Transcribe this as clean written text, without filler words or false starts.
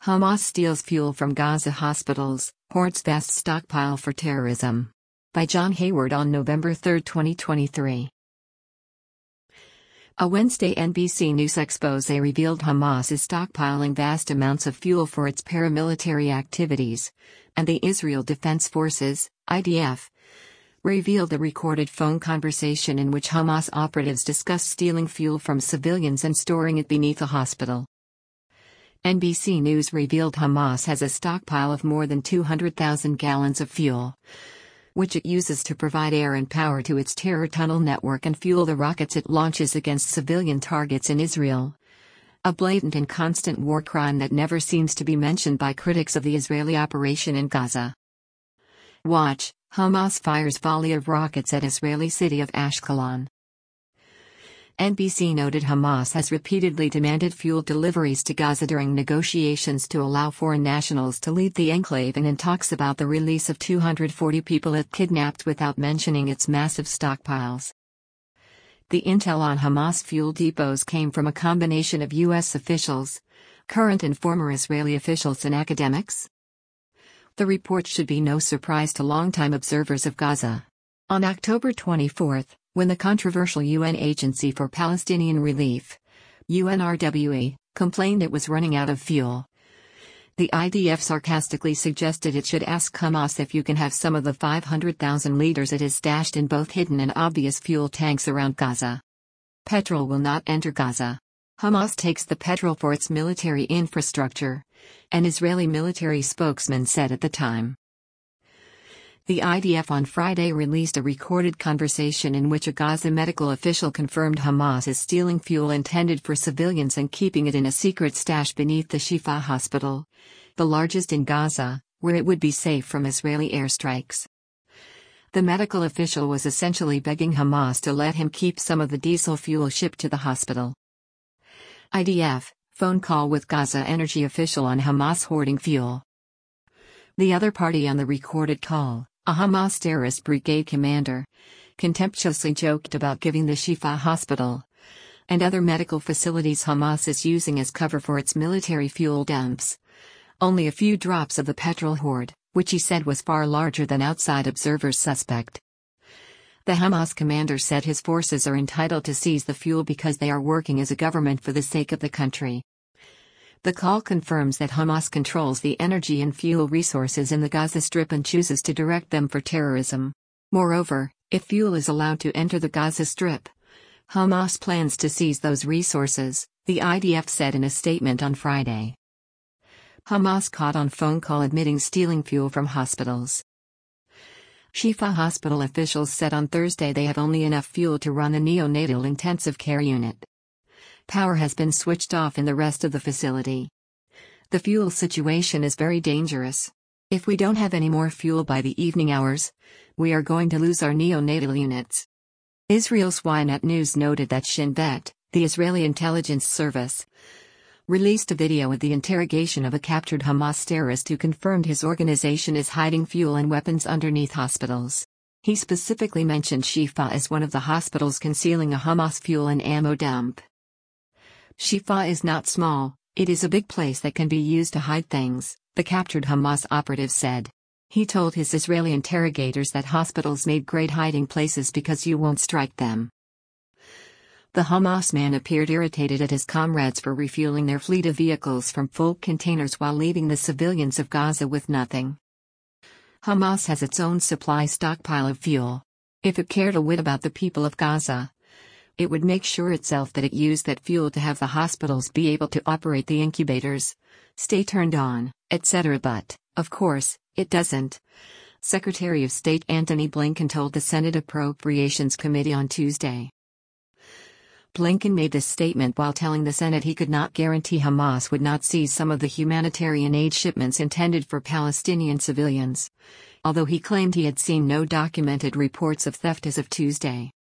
Hamas steals fuel from Gaza hospitals, hoards vast stockpile for terrorism. By John Hayward on November 3, 2023. A Wednesday NBC News expose revealed Hamas is stockpiling vast amounts of fuel for its paramilitary activities, and the Israel Defense Forces, IDF, revealed a recorded phone conversation in which Hamas operatives discussed stealing fuel from civilians and storing it beneath a hospital. NBC News revealed Hamas has a stockpile of more than 200,000 gallons of fuel, which it uses to provide air and power to its terror tunnel network and fuel the rockets it launches against civilian targets in Israel. A blatant and constant war crime that never seems to be mentioned by critics of the Israeli operation in Gaza. Watch, Hamas fires volley of rockets at Israeli city of Ashkelon. NBC noted Hamas has repeatedly demanded fuel deliveries to Gaza during negotiations to allow foreign nationals to leave the enclave and in talks about the release of 240 people it kidnapped without mentioning its massive stockpiles. The intel on Hamas fuel depots came from a combination of U.S. officials, current and former Israeli officials and academics. The report should be no surprise to longtime observers of Gaza. On October 24, when the controversial UN Agency for Palestinian Relief, UNRWA, complained it was running out of fuel, the IDF sarcastically suggested it should ask Hamas if you can have some of the 500,000 liters it has stashed in both hidden and obvious fuel tanks around Gaza. Petrol will not enter Gaza. Hamas takes the petrol for its military infrastructure, an Israeli military spokesman said at the time. The IDF on Friday released a recorded conversation in which a Gaza medical official confirmed Hamas is stealing fuel intended for civilians and keeping it in a secret stash beneath the Shifa hospital, the largest in Gaza, where it would be safe from Israeli airstrikes. The medical official was essentially begging Hamas to let him keep some of the diesel fuel shipped to the hospital. IDF, phone call with Gaza energy official on Hamas hoarding fuel. The other party on the recorded call, a Hamas terrorist brigade commander, contemptuously joked about giving the Shifa hospital and other medical facilities Hamas is using as cover for its military fuel dumps only a few drops of the petrol hoard, which he said was far larger than outside observers suspect. The Hamas commander said his forces are entitled to seize the fuel because they are working as a government for the sake of the country. The call confirms that Hamas controls the energy and fuel resources in the Gaza Strip and chooses to direct them for terrorism. Moreover, if fuel is allowed to enter the Gaza Strip, Hamas plans to seize those resources, the IDF said in a statement on Friday. Hamas caught on phone call admitting stealing fuel from hospitals. Shifa hospital officials said on Thursday they have only enough fuel to run the neonatal intensive care unit. Power has been switched off in the rest of the facility. The fuel situation is very dangerous. If we don't have any more fuel by the evening hours, we are going to lose our neonatal units. Israel's Ynet News noted that Shin Bet, the Israeli intelligence service, released a video of the interrogation of a captured Hamas terrorist who confirmed his organization is hiding fuel and weapons underneath hospitals. He specifically mentioned Shifa as one of the hospitals concealing a Hamas fuel and ammo dump. Shifa is not small, it is a big place that can be used to hide things, the captured Hamas operative said. He told his Israeli interrogators that hospitals made great hiding places because you won't strike them. The Hamas man appeared irritated at his comrades for refueling their fleet of vehicles from full containers while leaving the civilians of Gaza with nothing. Hamas has its own supply stockpile of fuel. If it cared a whit about the people of Gaza, it would make sure itself that it used that fuel to have the hospitals be able to operate the incubators, stay turned on, etc. But, of course, it doesn't. Secretary of State Antony Blinken told the Senate Appropriations Committee on Tuesday. Blinken made this statement while telling the Senate he could not guarantee Hamas would not seize some of the humanitarian aid shipments intended for Palestinian civilians, although he claimed he had seen no documented reports of theft as of Tuesday.